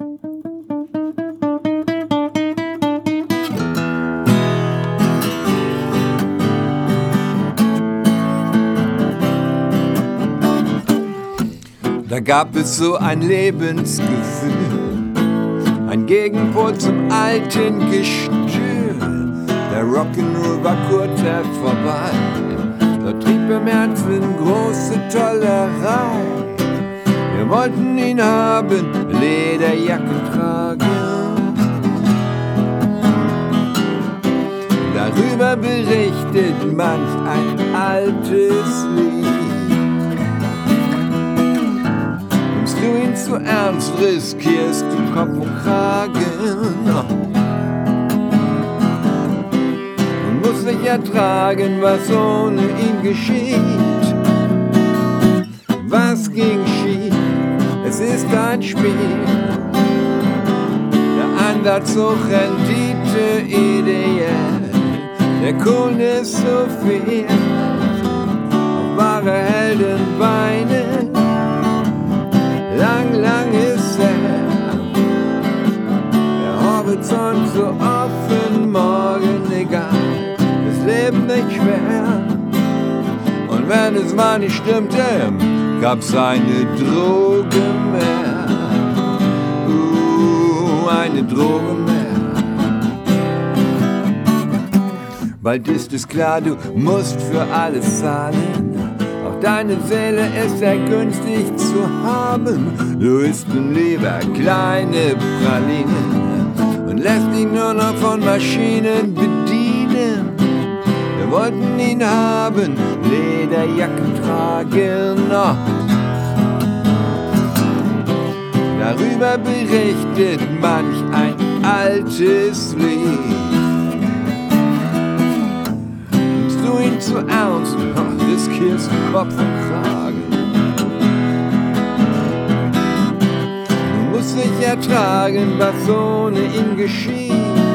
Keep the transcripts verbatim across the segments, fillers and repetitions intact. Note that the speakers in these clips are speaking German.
Da gab es so ein Lebensgefühl, ein Gegenpol zum alten Gestühl. Der Rock'n'Roll war kurz erst vorbei, da trieb im Herzen große Tollerei. Wir wollten ihn haben, Lederjacken tragen. Darüber berichtet manch ein altes Lied. Nimmst du ihn zu ernst, riskierst du Kopf und Kragen. Und musst nicht ertragen, was ohne ihn geschieht. Was ging schief? Es ist ein Spiel. Der Ansatz hoch Rendite ideell. Der Coolness so viel. Auf wahre Heldenbeine. Lang, lang ist er. Der Horizont so offen, morgen egal. Das Leben nicht schwer. Und wenn es mal nicht stimmte, gab's eine Droge mehr. Uh, eine Droge mehr. Bald ist es klar, du musst für alles zahlen. Auch deine Seele ist sehr günstig zu haben. Du isst nun lieber kleine Pralinen und lässt dich nur noch von Maschinen bedienen. Wir wollten ihn haben, Lederjacken tragen. Oh. Darüber berichtet manch ein altes Lied. Nimmst du ihn zu ernst, oh, riskierst Kopf und Kragen. Du musst nicht ertragen, was ohne ihn geschieht.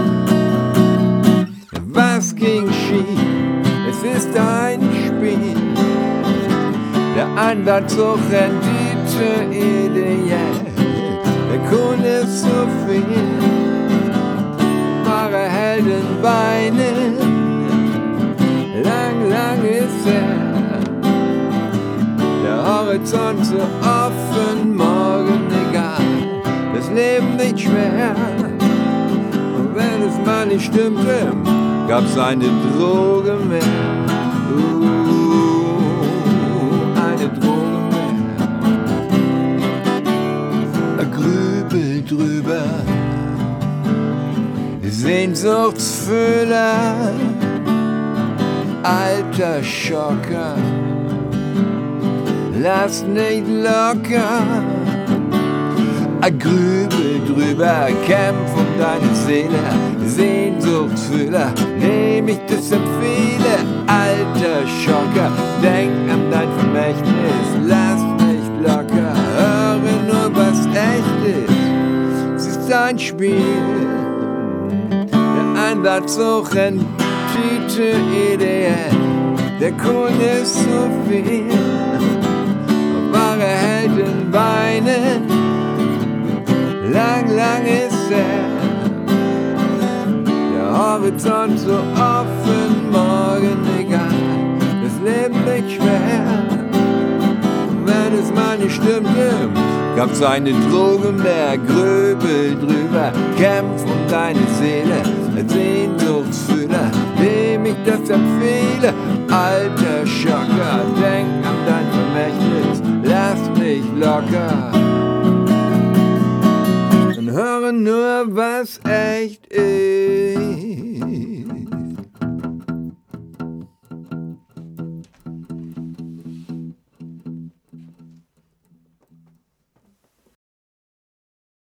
Was ging schief? Es ist ein Spiel. Der Ansatz hoch Rendite ideell. Der Kuhn ist so viel. Wahre Heldenbeine. Lang, lang ist er. Der Horizont so offen, morgen egal. Das Leben nicht schwer. Und wenn es mal nicht stimmte, gab's eine Droge mehr. Uh, eine Droge mehr. Grübel drüber, Sehnsuchtsfühler, alter Schocker, lass nicht locker. Grübel drüber, kämpf um deine Seele, Sehnsuchtsfühler, dem ich das empfehle. Alter Schocker, denk an dein Vermächtnis, lass nicht locker, höre nur was echt ist. Es ist ein Spiel, der Ansatz hoch Rendite ideell, der Kuhn ist so viel, wahre Heldenbeine. Lang, lang ist er, der Horizont so offen, morgen egal, das Leben nicht schwer. Und wenn es mal nicht stimmte, gab's eine Droge mehr. Grübel drüber, kämpf um deine Seele, Sehnsuchtsfühler, dem ich das empfehle. Alter Schocker, denk an dein Vermächtnis, lass nicht locker. Höre nur, was echt ist.